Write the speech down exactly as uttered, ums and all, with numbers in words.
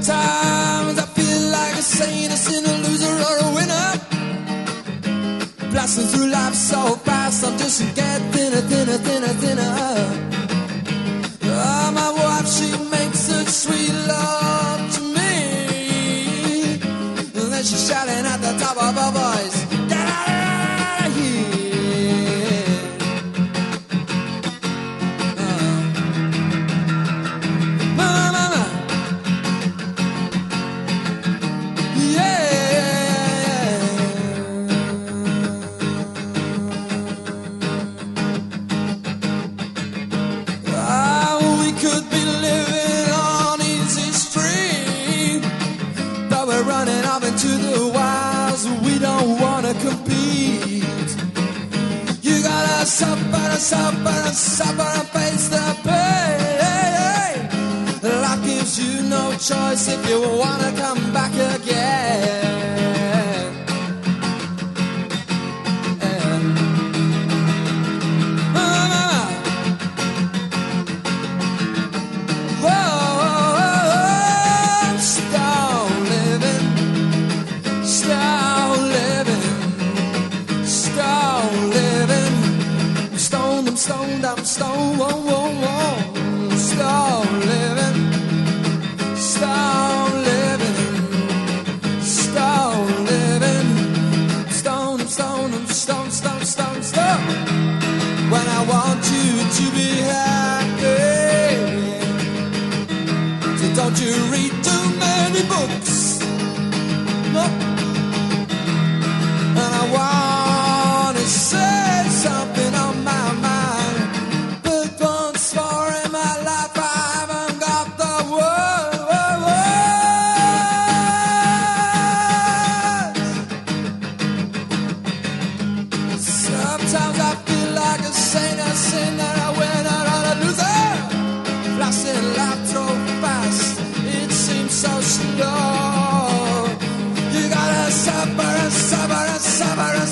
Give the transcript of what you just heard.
Sometimes I feel like a saint, a sinner, a loser, or a winner. Blasting through life so fast, I'm just getting thinner, thinner, thinner, thinner. Oh, my wife, she makes such sweet love to me. And then she's shouting at the top of her voice, get out of here. Oh. Mama, mama. Yeah. Oh, we could be living on easy street, but we're running off into the wilds. We don't wanna compete. You gotta suffer and suffer and suffer and face the pain. Life gives you no choice if you wanna come back again. Stoned, I'm stoned, whoa, whoa, whoa. Stone living, stone living, stone living. Stone, I'm stone, I'm stone, stone, stone, stone. When I want you to be happy, so don't you read too many books. No. And I wanna say something on my mind. Sometimes I feel like a saint, a sinner, a winner, and a loser. Blasting life so fast, it seems so slow. You gotta suffer and suffer and suffer and